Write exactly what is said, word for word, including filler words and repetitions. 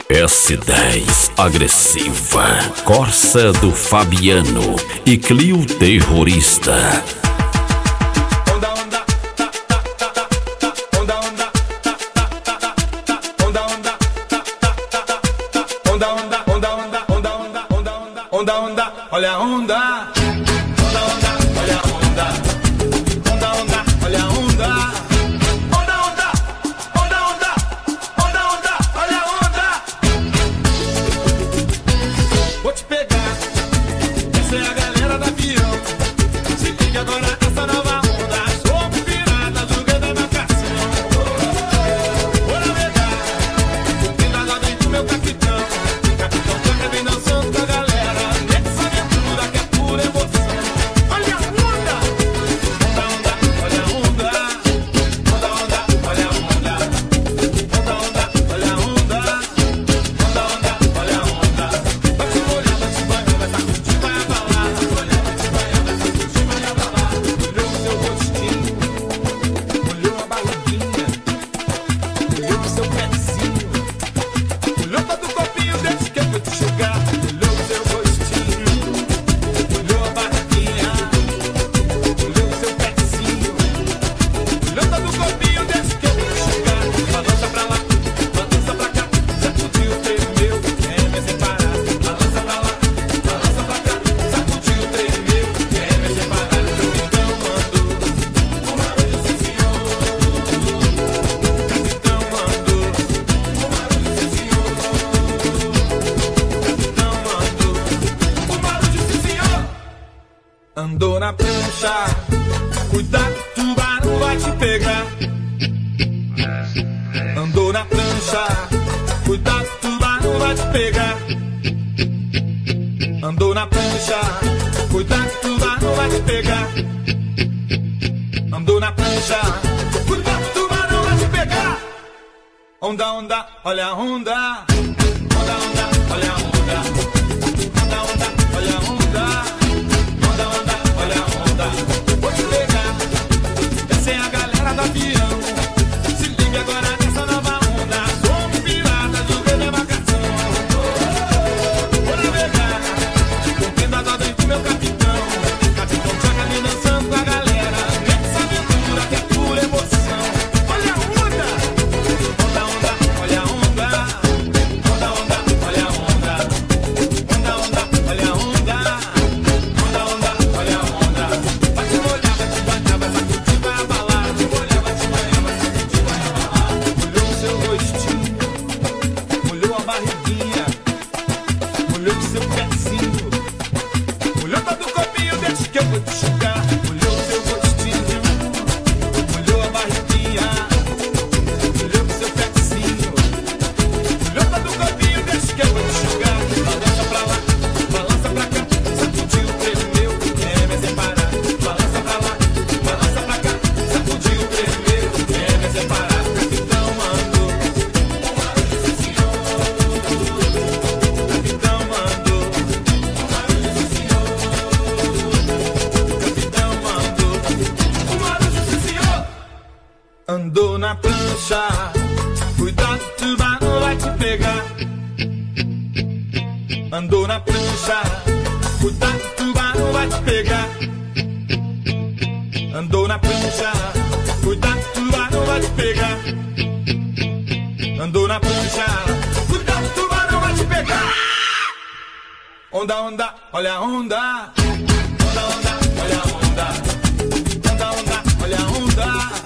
S dez agressiva, Corsa do Fabiano e Clio terrorista. Onda, onda, olha a onda. Onda, onda, olha a onda. Onda, onda, olha a onda. Onda, onda, onda, onda. Onda, onda, olha a onda. Vou te pegar. Essa é a galera da avião. Se liga agora essa nova onda. Sou pirata, joguei da marcação. Vou navegar. Cumprindo a ordem do meu capitão. Capitão Placa vem dançando com a galera. Andou na prancha, cuidado, tubarão vai te pegar. Andou na prancha, cuidado, tubarão vai te pegar. Andou na prancha, cuidado, tubarão vai te pegar. Andou na prancha, cuidado, tubarão vai te pegar. Onda, onda, olha a onda. Onda, onda, olha a onda. Onda, onda, olha a onda. Vou te pegar, essa é a galera do avião. Se liga agora nessa nova onda. Sou um pirata, joguei minha marcação. Vou navegar, cumprindo as ordens do meu capitão. Capitão Placa vem dançando com a galera. Nessa aventura que é pura emoção. Olha a onda. Onda, onda, olha a onda. Onda, onda, olha a onda. Onda, onda, olha a onda. Onda, onda, olha a onda. Vai te molhar, vai te banhar, vai sacudir, vai abalar. Vai te molhar, vai te banhar, vai sacudir, vai abalar. Molhou o seu rostinho, molhou a barriguinha, molhou o seu pezinho, molhou todo o corpinho, deixa que eu vou te enxugar. Molhou o seu rostinho, molhou a barriguinha, molhou o seu pezinho, molhou todo o corpinho, deixa que eu vou te enxugar. Balança pra lá, balança pra cá, sacudiu, tremeu, quer me separar. Balança pra lá, balança pra cá, sacudiu, tremeu, quer me separar. Capitão mandou, capitão mandou, capitão mandou, o Marujo sim senhor. Andou na prancha, cuidado, tubarão vai te pegar. Andou na prancha, cuidado, tubarão vai te pegar. Andou na prancha, cuidado, tubarão vai te pegar. Andou na prancha, cuidado, tubarão vai te pegar. Onda, onda, olha a onda. Onda, onda, olha a onda. Onda, onda, olha a onda.